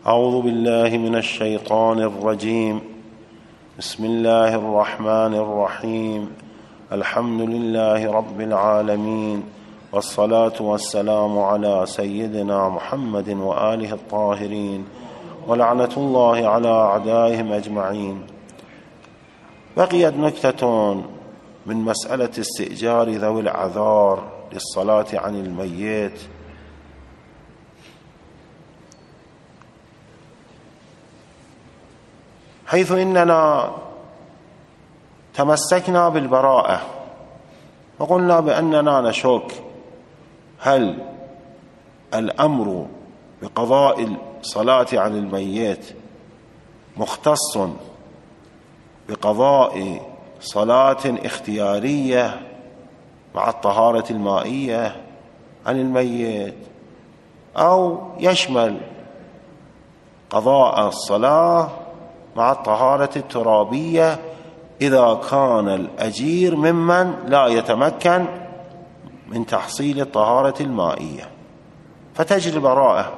أعوذ بالله من الشيطان الرجيم. بسم الله الرحمن الرحيم. الحمد لله رب العالمين، والصلاة والسلام على سيدنا محمد وآله الطاهرين، ولعنة الله على أعدائهم أجمعين. بقيت نكتة من مسألة استئجار ذوي الأعذار للصلاة عن الميت. حيث إننا تمسكنا بالبراءة وقلنا بأننا نشك هل الأمر بقضاء الصلاة عن الميت مختص بقضاء صلاة اختيارية مع الطهارة المائية عن الميت، أو يشمل قضاء الصلاة مع الطهارة الترابية إذا كان الأجير ممن لا يتمكن من تحصيل الطهارة المائية. فتجري البراءة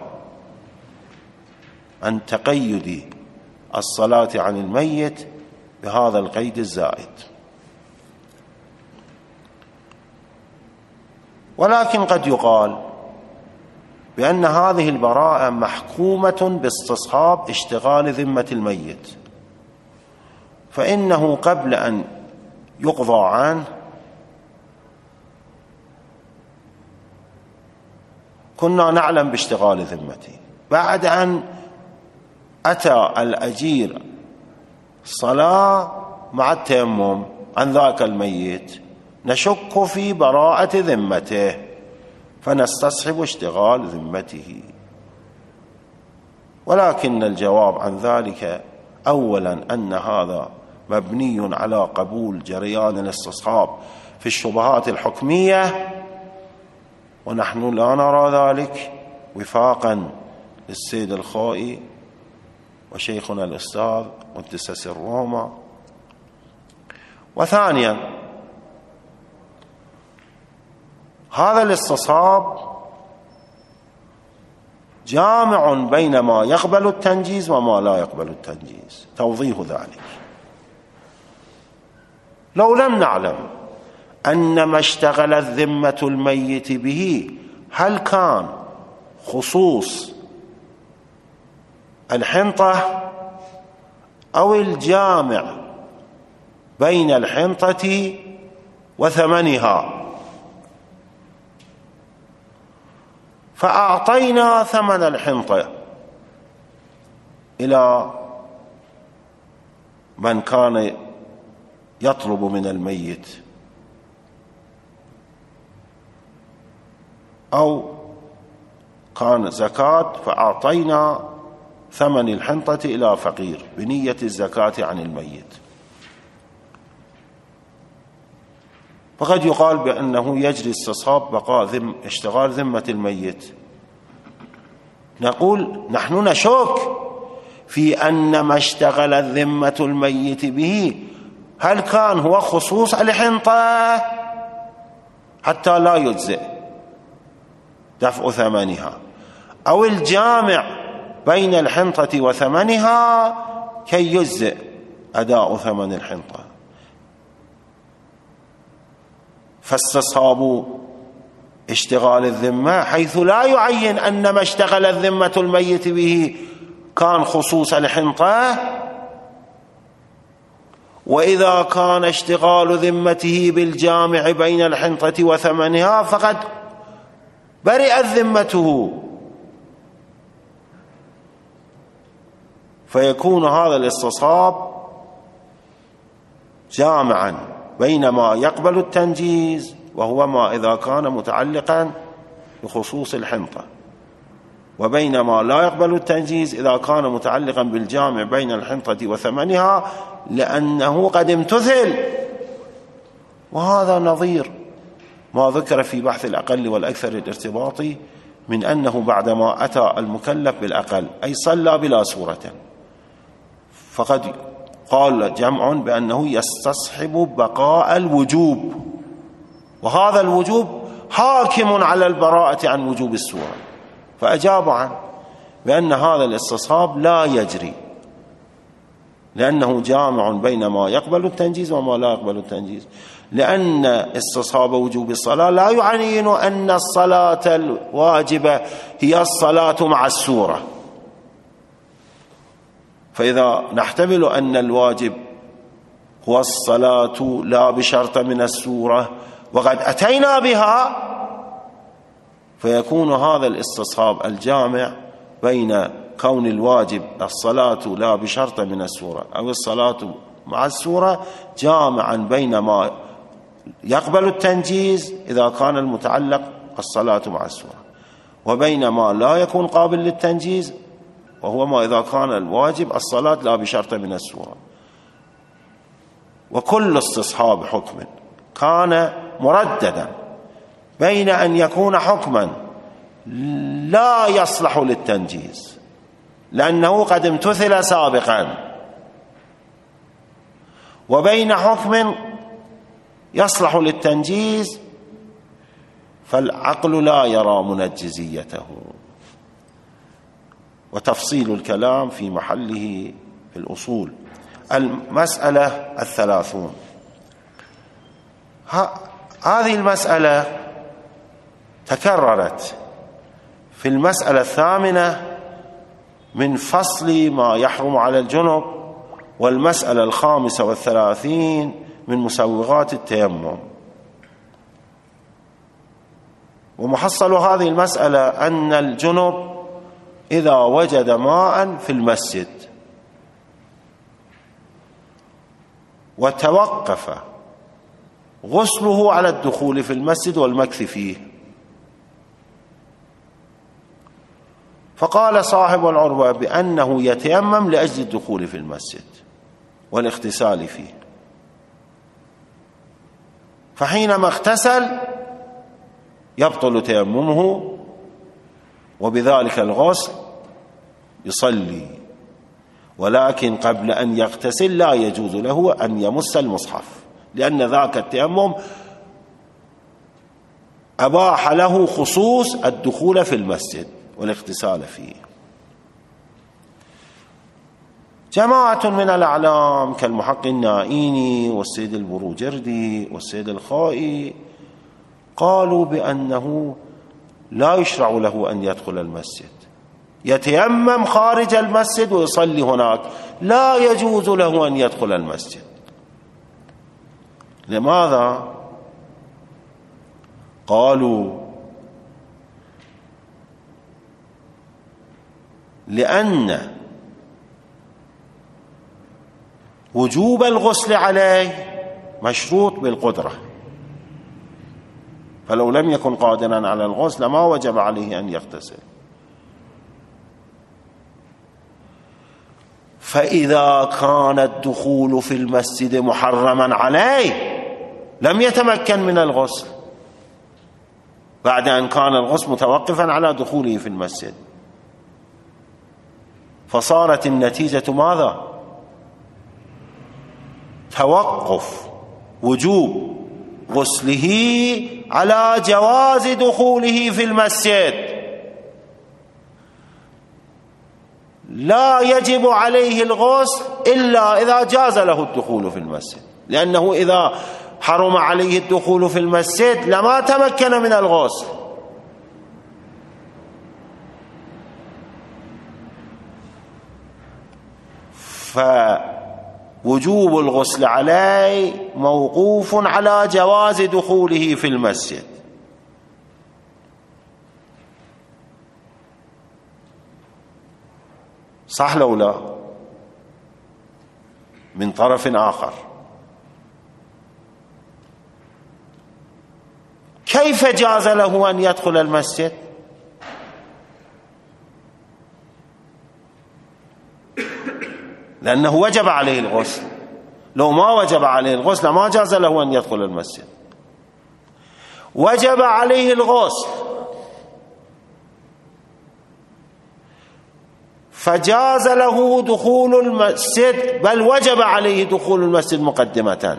عن تقيد الصلاة عن الميت بهذا القيد الزائد. ولكن قد يقال بأن هذه البراءة محكومة باستصحاب اشتغال ذمة الميت، فإنه قبل أن يقضى عنه كنا نعلم باشتغال ذمته، بعد أن أتى الأجير صلاة مع التيمم عن ذاك الميت نشك في براءة ذمته فنستصحب اشتغال ذمته. ولكن الجواب عن ذلك أولا أن هذا مبني على قبول جريان الاستصحاب في الشبهات الحكمية، ونحن لا نرى ذلك وفاقا للسيد الخوئي وشيخنا الأستاذ قدس سرهما. وثانيا هذا الاستصحاب جامع بين ما يقبل التنجيز وما لا يقبل التنجيز. توضيح ذلك: لو لم نعلم أن ما اشتغلت ذمة الميت به هل كان خصوص الحنطة أو الجامع بين الحنطة وثمنها، فأعطينا ثمن الحنطة إلى من كان يطلب من الميت، أو كان زكاة فأعطينا ثمن الحنطة إلى فقير بنية الزكاة عن الميت. فقد يقال بأنه يجري استصحاب بقاء اشتغال ذمة الميت. نقول نحن نشك في أن ما اشتغلت ذمة الميت به هل كان هو خصوص الحنطة حتى لا يجزئ دفع ثمنها، أو الجامع بين الحنطة وثمنها كي يجزئ أداء ثمن الحنطة. فاستصحاب اشتغال الذمة حيث لا يعين أن ما اشتغلت ذمة الميت به كان خصوص الحنطة، وإذا كان اشتغال ذمته بالجامع بين الحنطة وثمنها فقد برئت ذمته. فيكون هذا الاستصحاب جامعا بين ما يقبل التنجيز وهو ما إذا كان متعلقا بخصوص الحنطة، وبين ما لا يقبل التنجيز إذا كان متعلقا بالجامع بين الحنطة وثمنها، لأنه قد امتثل. وهذا نظير ما ذكر في بحث الأقل والأكثر الارتباطي من أنه بعدما أتى المكلف بالأقل أي صلى بلا سورة، فقد قال جمع بأنه يستصحب بقاء الوجوب، وهذا الوجوب حاكم على البراءة عن وجوب السورة، فأجاب عنه بأن هذا الاستصحاب لا يجري، لأنه جامع بين ما يقبل التنجيز وما لا يقبل التنجيز. لأن استصحاب وجوب الصلاة لا يعين أن الصلاة الواجبة هي الصلاة مع السورة، فإذا نحتمل أن الواجب هو الصلاة لا بشرط من السورة وقد أتينا بها، فيكون هذا الاستصحاب الجامع بين كون الواجب الصلاة لا بشرط من السورة أو الصلاة مع السورة جامعا بين ما يقبل التنجيز إذا كان المتعلق الصلاة مع السورة، وبين ما لا يكون قابل للتنجيز وهو ما إذا كان الواجب الصلاة لا بشرط من السورة. وكل استصحاب حكم كان مرددا بين أن يكون حكما لا يصلح للتنجيز لأنه قد امتثل سابقا، وبين حكم يصلح للتنجيز فالعقل لا يرى منجزيته. وتفصيل الكلام في محله في الأصول. المسألة 30. هذه المسألة تكررت في المسألة 8 من فصل ما يحرم على الجنب، والمسألة 35 من مسوغات التيمم. ومحصل هذه المسألة أن الجنب إذا وجد ماء في المسجد وتوقف غسله على الدخول في المسجد والمكث فيه، فقال صاحب العروة بأنه يتيمم لأجل الدخول في المسجد والاغتسال فيه، فحينما اغتسل يبطل تيممه وبذلك الغسل يصلي، ولكن قبل أن يغتسل لا يجوز له أن يمس المصحف، لأن ذاك التيمم أباح له خصوص الدخول في المسجد والاغتسال فيه. جماعة من الأعلام كالمحقق النائيني والسيد البروجردي والسيد الخائي قالوا بأنه لا يشرع له أن يدخل المسجد، يتيمم خارج المسجد ويصلي هناك، لا يجوز له أن يدخل المسجد. لماذا؟ قالوا لأن وجوب الغسل عليه مشروط بالقدرة، فلو لم يكن قادرا على الغسل ما وجب عليه أن يغتسل. فإذا كان الدخول في المسجد محرما عليه لم يتمكن من الغسل بعد أن كان الغسل متوقفا على دخوله في المسجد، فصارت النتيجة ماذا؟ توقف وجوب غسله على جواز دخوله في المسجد، لا يجب عليه الغسل إلا إذا جاز له الدخول في المسجد، لأنه إذا حرم عليه الدخول في المسجد لما تمكن من الغسل. فوجوب الغسل عليه موقوف على جواز دخوله في المسجد. صح لو لا؟ من طرف آخر، كيف جاز له أن يدخل المسجد؟ لأنه وجب عليه الغسل، لو ما وجب عليه الغسل ما جاز له أن يدخل المسجد. وجب عليه الغسل فجاز له دخول المسجد، بل وجب عليه دخول المسجد مقدمة،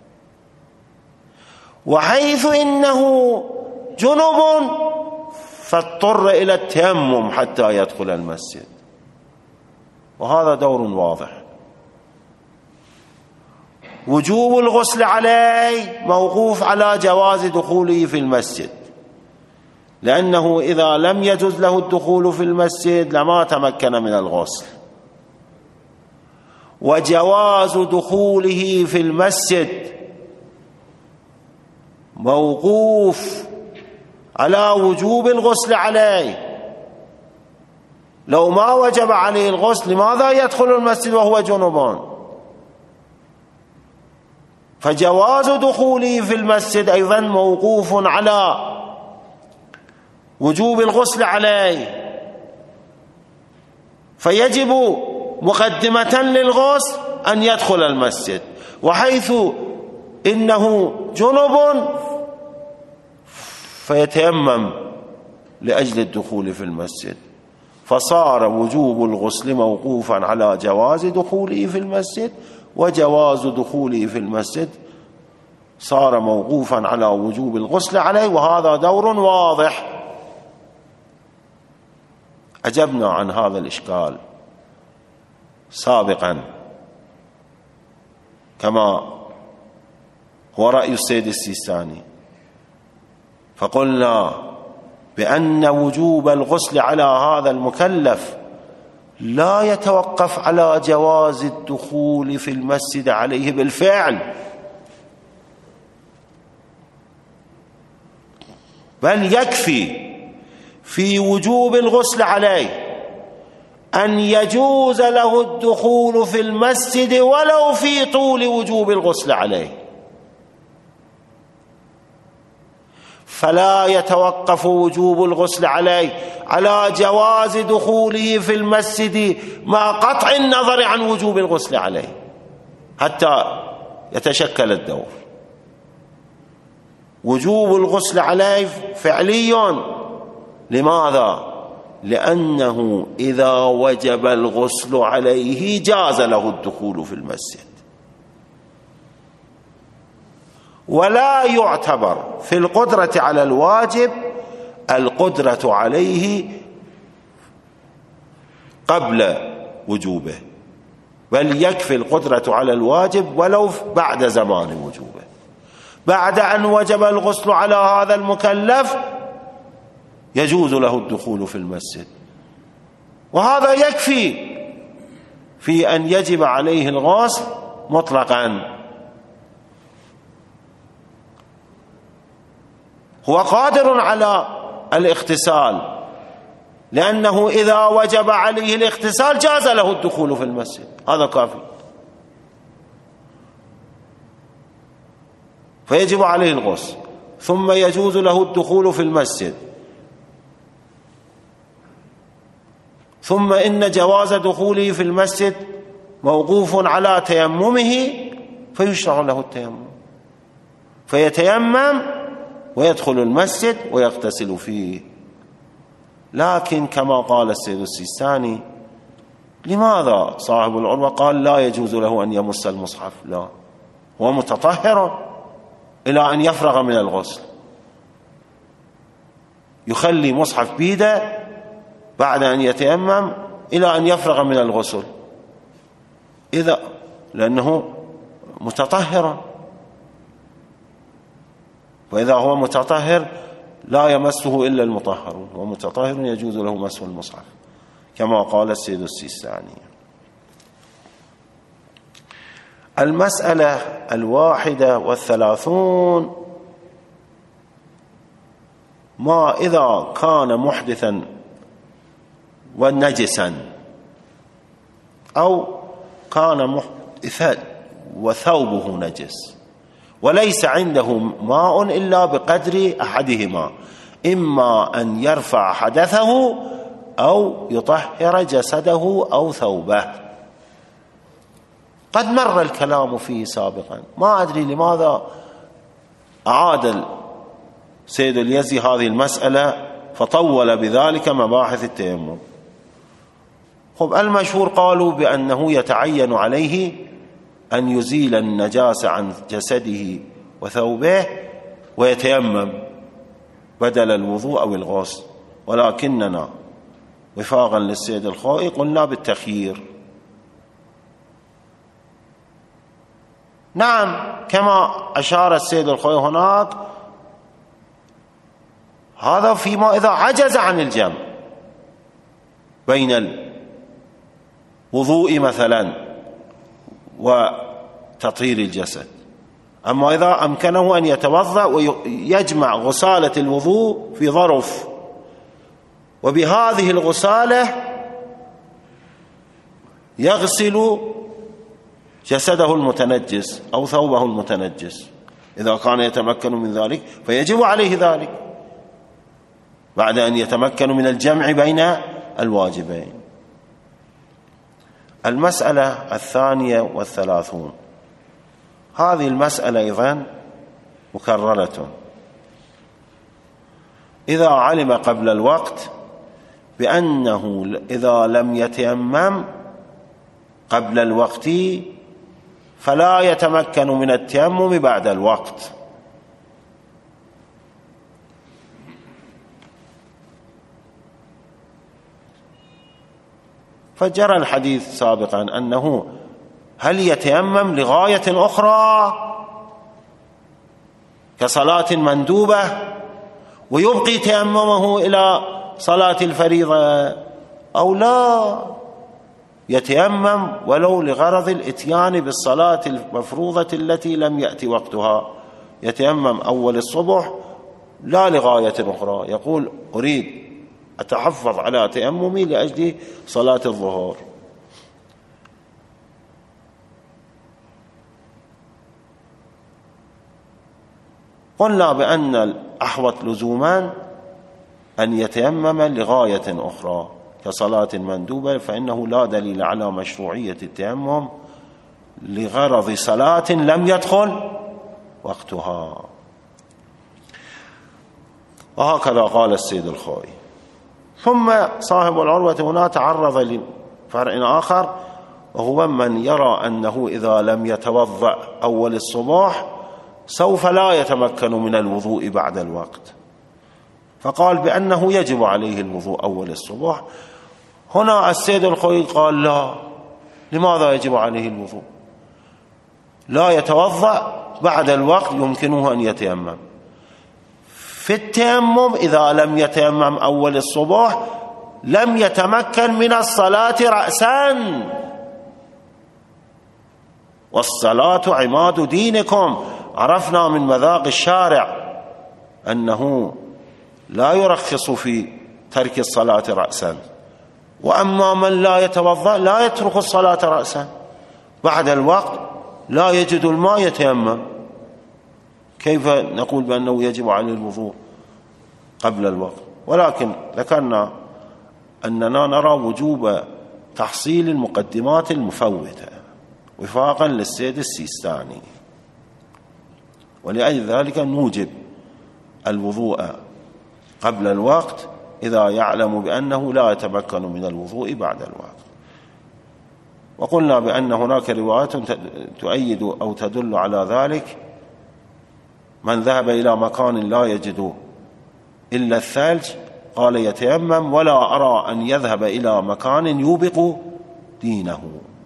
وحيث إنه جنب فاضطر إلى التيمم حتى يدخل المسجد، وهذا دور واضح. وجوب الغسل عليه موقوف على جواز دخوله في المسجد، لأنه إذا لم يجوز له الدخول في المسجد لما تمكن من الغسل. وجواز دخوله في المسجد موقوف على وجوب الغسل عليه. لو ما وجب عليه الغسل لماذا يدخل المسجد وهو جنب؟ فجواز دخوله في المسجد أيضا موقوف على وجوب الغسل عليه، فيجب مقدمة للغسل أن يدخل المسجد، وحيث إنه جنب فيتيمم لأجل الدخول في المسجد، فصار وجوب الغسل موقوفا على جواز دخوله في المسجد، وجواز دخوله في المسجد صار موقوفا على وجوب الغسل عليه، وهذا دور واضح. أجبنا عن هذا الإشكال سابقا كما هو رأي السيد السيستاني، فقلنا بأن وجوب الغسل على هذا المكلف لا يتوقف على جواز الدخول في المسجد عليه بالفعل، بل يكفي في وجوب الغسل عليه أن يجوز له الدخول في المسجد ولو في طول وجوب الغسل عليه، فلا يتوقف وجوب الغسل عليه على جواز دخوله في المسجد مع قطع النظر عن وجوب الغسل عليه حتى يتشكل الدور. وجوب الغسل عليه فعلي. لماذا؟ لأنه إذا وجب الغسل عليه جاز له الدخول في المسجد، ولا يعتبر في القدرة على الواجب القدرة عليه قبل وجوبه، بل يكفي القدرة على الواجب ولو بعد زمان وجوبه. بعد أن وجب الغسل على هذا المكلف يجوز له الدخول في المسجد، وهذا يكفي في أن يجب عليه الغسل مطلقا. هو قادر على الاغتسال، لأنه إذا وجب عليه الاغتسال جاز له الدخول في المسجد، هذا كافي، فيجب عليه الغسل ثم يجوز له الدخول في المسجد، ثم إن جواز دخوله في المسجد موقوف على تيممه، فيشرع له التيمم، فيتيمم ويدخل المسجد ويغتسل فيه. لكن كما قال السيد السيستاني، لماذا صاحب العروة قال لا يجوز له أن يمس المصحف؟ لا، هو متطهر إلى أن يفرغ من الغسل، يخلي مصحف بيده بعد أن يتيمم إلى أن يفرغ من الغسل، إذا لأنه متطهر، وإذا هو متطهر لا يمسه إلا المطهرون، ومتطهر يجوز له مس المصحف كما قال السيد السيستاني. المسألة 31: ما إذا كان محدثا ونجسا، أو كان محدثا وثوبه نجس وليس عنده ماء إلا بقدر أحدهما، إما أن يرفع حدثه أو يطهر جسده أو ثوبه. قد مر الكلام فيه سابقا، ما أدري لماذا أعاد سيد اليزي هذه المسألة فطول بذلك مباحث التيمم. المشهور قالوا بأنه يتعين عليه أن يزيل النجاسة عن جسده وثوبه ويتيمم بدل الوضوء أو الغسل، ولكننا وفاقا للسيد الخوئي قلنا بالتخيير. نعم، كما أشار السيد الخوئي هناك، هذا فيما إذا عجز عن الجمع بين الوضوء مثلا وتطهير الجسد. أما إذا أمكنه أن يتوضأ ويجمع غسالة الوضوء في ظرف، وبهذه الغسالة يغسل جسده المتنجس أو ثوبه المتنجس، إذا كان يتمكن من ذلك فيجب عليه ذلك بعد أن يتمكن من الجمع بين الواجبين. المسألة 32، هذه المسألة أيضا مكررة. إذا علم قبل الوقت بأنه إذا لم يتيمم قبل الوقت فلا يتمكن من التيمم بعد الوقت، فجرى الحديث سابقا أنه هل يتيمم لغاية أخرى كصلاة مندوبة ويبقي تيممه إلى صلاة الفريضة، أو لا يتيمم ولو لغرض الإتيان بالصلاة المفروضة التي لم يأتي وقتها، يتيمم أول الصبح لا لغاية أخرى، يقول أريد أتحفظ على تيممي لأجل صلاة الظهر. قلنا بأن الأحوط لزوما أن يتيمم لغاية أخرى كصلاة مندوبة، فإنه لا دليل على مشروعية التيمم لغرض صلاة لم يدخل وقتها. وهكذا قال السيد الخوئي. ثم صاحب العروة هنا تعرض لفرع آخر، وهو من يرى أنه إذا لم يتوضأ أول الصباح سوف لا يتمكن من الوضوء بعد الوقت، فقال بأنه يجب عليه الوضوء أول الصباح. هنا السيد الخوئي قال لا، لماذا يجب عليه الوضوء؟ لا يتوضأ بعد الوقت يمكنه أن يتيمم. في التيمم إذا لم يتيمم أول الصباح لم يتمكن من الصلاة رأسا، والصلاة عماد دينكم. عرفنا من مذاق الشارع أنه لا يرخص في ترك الصلاة رأسا، وأما من لا يتوضأ لا يترك الصلاة رأسا، بعد الوقت لا يجد الماء يتيمم، كيف نقول بأنه يجب عليه الوضوء قبل الوقت؟ ولكن ذكرنا أننا نرى وجوب تحصيل المقدمات المفوتة وفاقا للسيد السيستاني، ولأجل ذلك نوجب الوضوء قبل الوقت إذا يعلم بأنه لا يتمكن من الوضوء بعد الوقت. وقلنا بأن هناك روايات تؤيد أو تدل على ذلك. من ذهب إلى مكان لا يجد إلا الثلج قال يتيمم، ولا أرى أن يذهب إلى مكان يوبق دينه.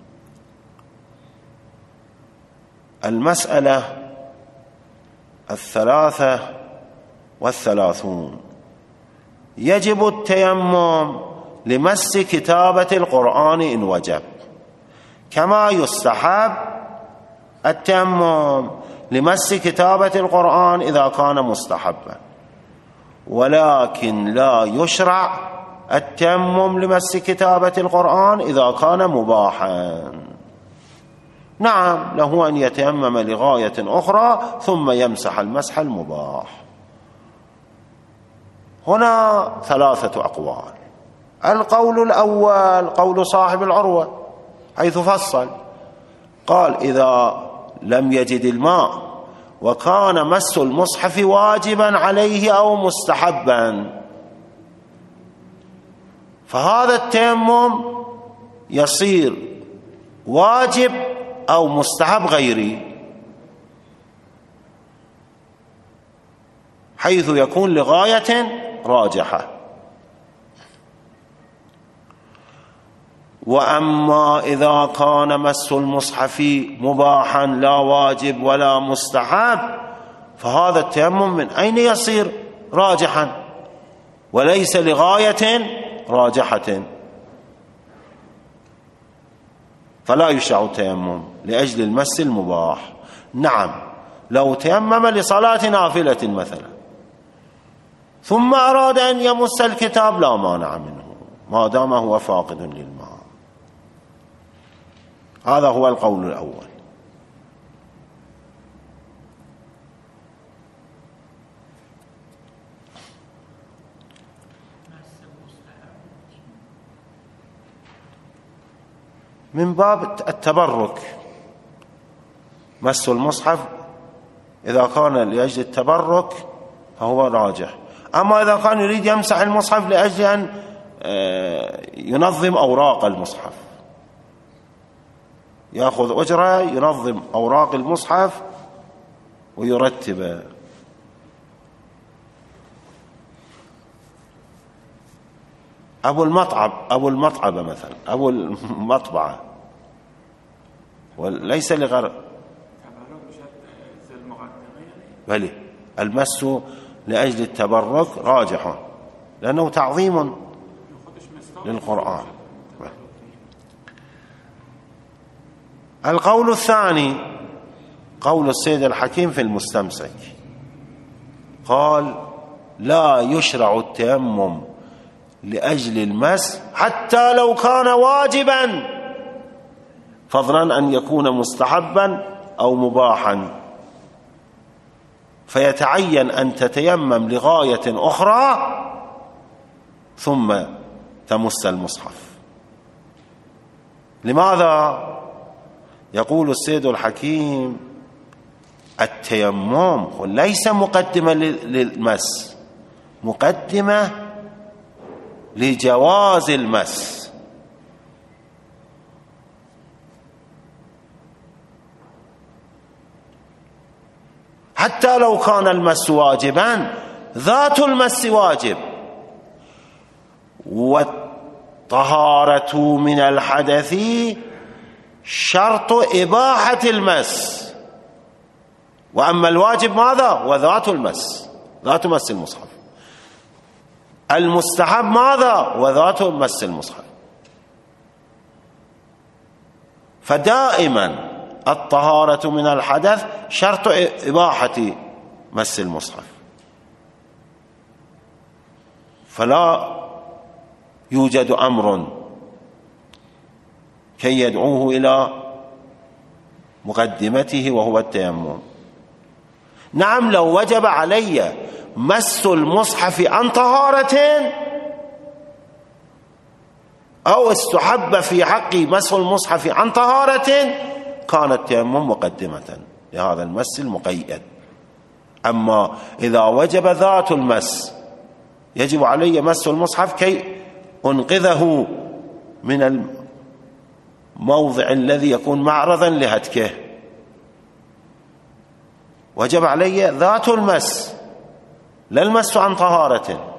المسألة 33، يجب التيمم لمس كتابة القرآن إن وجب، كما يستحب التيمم لمس كتابة القرآن إذا كان مستحبا، ولكن لا يشرع التيمم لمس كتابة القرآن إذا كان مباحا. نعم، له أن يتيمم لغاية أخرى ثم يمسح المسح المباح. هنا 3 أقوال. القول الأول قول صاحب العروة، حيث فصل قال إذا لم يجد الماء وكان مس المصحف واجبا عليه أو مستحبا، فهذا التيمم يصير واجب أو مستحب غيري، حيث يكون لغاية راجحة. وأما إذا كان مس المصحف مباحا لا واجب ولا مستحب فهذا التيمم من أين يصير راجحا وليس لغاية راجحة، فلا يشرع التيمم لأجل المس المباح. نعم لو تيمم لصلاة نافلة مثلا ثم أراد أن يمس الكتاب لا مانع منه ما دام هو فاقد للماء. هذا هو القول الأول. من باب التبرك مس المصحف إذا كان لأجل التبرك فهو راجح. أما إذا كان يريد يمسح المصحف لأجل أن ينظم أوراق المصحف، يأخذ أجرة ينظم أوراق المصحف ويرتبه. أبو المطعبة مثلا، أبو المطبعة وليس لغرض بل المس لأجل التبرك راجح لأنه تعظيم للقرآن. القول الثاني قول السيد الحكيم في المستمسك، قال لا يشرع التيمم لأجل المس حتى لو كان واجبا فضلا أن يكون مستحبا أو مباحا، فيتعين أن تتيمم لغاية أخرى ثم تمس المصحف. لماذا؟ يقول السيد الحكيم التيمم ليس مقدمة للمس، مقدمة لجواز المس. حتى لو كان المس واجبا ذات المس واجب. والطهارة من الحدث شرط إباحة المس، وأما الواجب ماذا؟ وذات المس، ذات مس المصحف. المستحب ماذا؟ وذات مس المصحف. فدائما الطهارة من الحدث شرط إباحة مس المصحف، فلا يوجد أمر كي يدعوه إلى مقدمته وهو التيمم. نعم لو وجب علي مس المصحف عن طهارة أو استحب في حقي مس المصحف عن طهارة كان التيمم مقدمة لهذا المس المقيد. أما إذا وجب ذات المس يجب علي مس المصحف كي أنقذه من الموضع الذي يكون معرضا لهتكه، وجب علي ذات المس لا المس عن طهارة.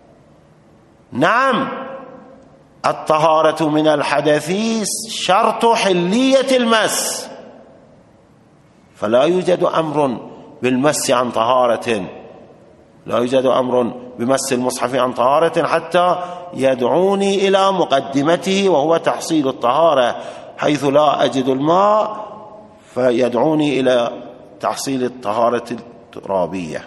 نعم الطهارة من الحدث شرط حلية المس، فلا يوجد أمر بالمس عن طهارة، لا يوجد أمر بمس المصحف عن طهارة حتى يدعوني إلى مقدمته وهو تحصيل الطهارة، حيث لا أجد الماء فيدعوني إلى تحصيل الطهارة الترابية.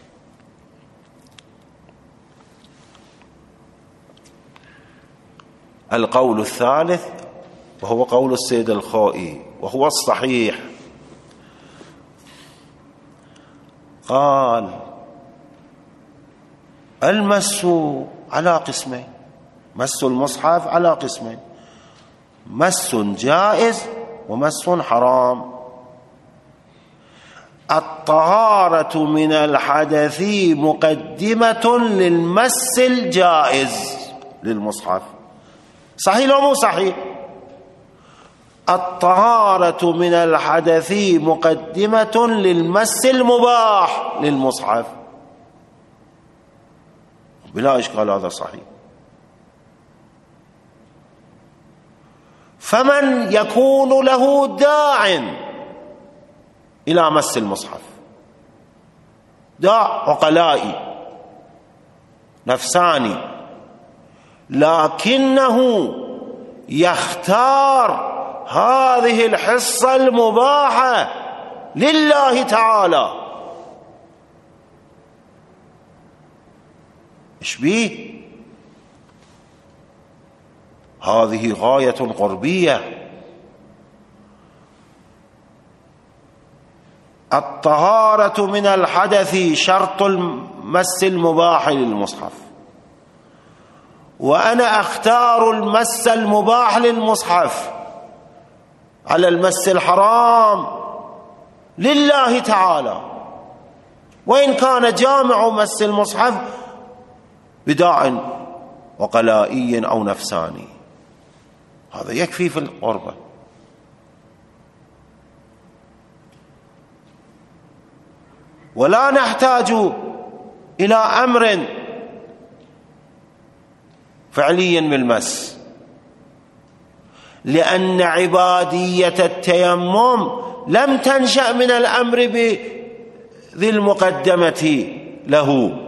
القول الثالث وهو قول السيد الخوئي وهو الصحيح، قال المس على قسمين، مس المصحف على قسمين، مس جائز ومس حرام. الطهارة من الحدث مقدمة للمس الجائز للمصحف. صحيح أو مو صحيح؟ الطهارة من الحدث مقدمة للمس المباح للمصحف، بلا إشكال هذا صحيح. فمن يكون له داع إلى مس المصحف، داع عقلائي نفساني، لكنه يختار هذه الحصة المباحة لله تعالى، إيش بيه؟ هذه غاية قربية. الطهارة من الحدث شرط المس المباح للمصحف، وأنا أختار المس المباح للمصحف على المس الحرام لله تعالى، وإن كان جامع مس المصحف بداع وقلائي أو نفساني، هذا يكفي في القربة. ولا نحتاج إلى أمر فعلي بالمس، لأن عبادية التيمم لم تنشأ من الأمر بذي المقدمة له.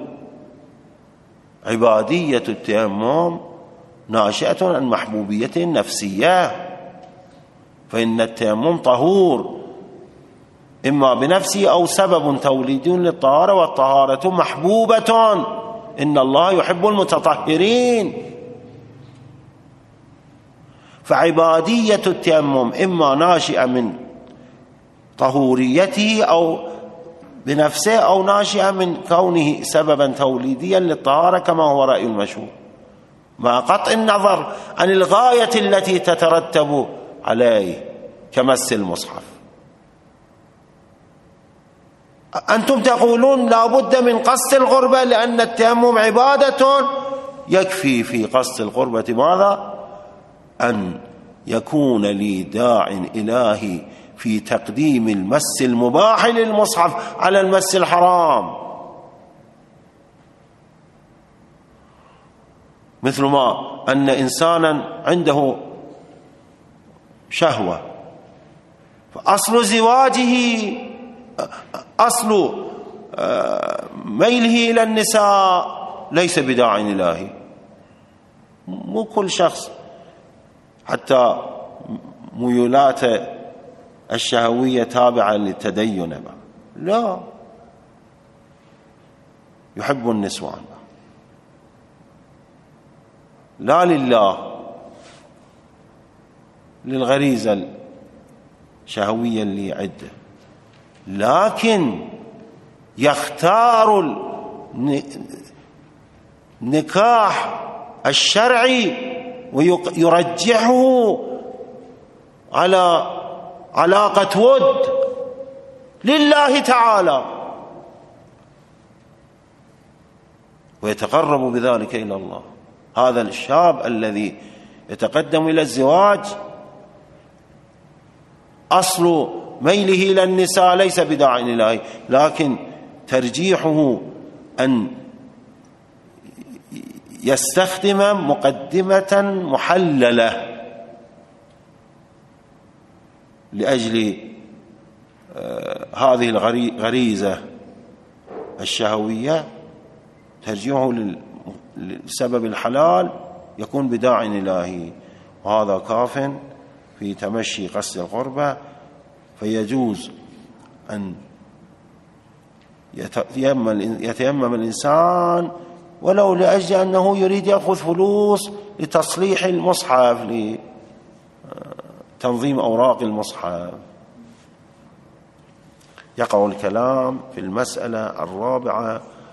عبادية التيمم ناشئة عن محبوبية نفسية، فإن التيمم طهور إما بنفسه أو سبب توليدي للطهارة، والطهارة محبوبة، إن الله يحب المتطهرين. فعبادية التيمم إما ناشئة من طهوريته أو بنفسه، أو ناشئة من كونه سببا توليديا للطهارة كما هو رأي المشهور، مع قطع النظر عن الغاية التي تترتب عليه كمس المصحف. أنتم تقولون لا بد من قصد القربة لأن التيمم عبادة، يكفي في قصد القربة ماذا؟ أن يكون لي داع إلهي في تقديم المس المباح للمصحف على المس الحرام، مثل ما أن إنسانا عنده شهوة، فأصل زواجه، أصل ميله إلى النساء ليس بداع إلهي. مو كل شخص حتى ميولات الشهوية تابعة للتدين، لا، يحب النسوان لا لله، للغريزة الشهوية اللي عنده، لكن يختار النكاح الشرعي ويرجحه على علاقة ود لله تعالى، ويتقرب بذلك إلى الله. هذا الشاب الذي يتقدم إلى الزواج أصل ميله إلى النساء ليس بداع إلهي، لكن ترجيحه أن يستخدم مقدمة محللة لأجل هذه الغريزة الشهوية، ترجيحه للسبب الحلال يكون بداع إلهي، وهذا كاف في تمشي قصد القربة. فيجوز أن يتيمم الإنسان ولو لأجل أنه يريد يأخذ فلوس لتصليح المصحف، لتنظيم أوراق المصحف. يقع الكلام في المسألة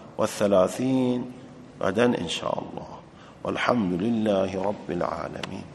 34 غدا إن شاء الله، والحمد لله رب العالمين.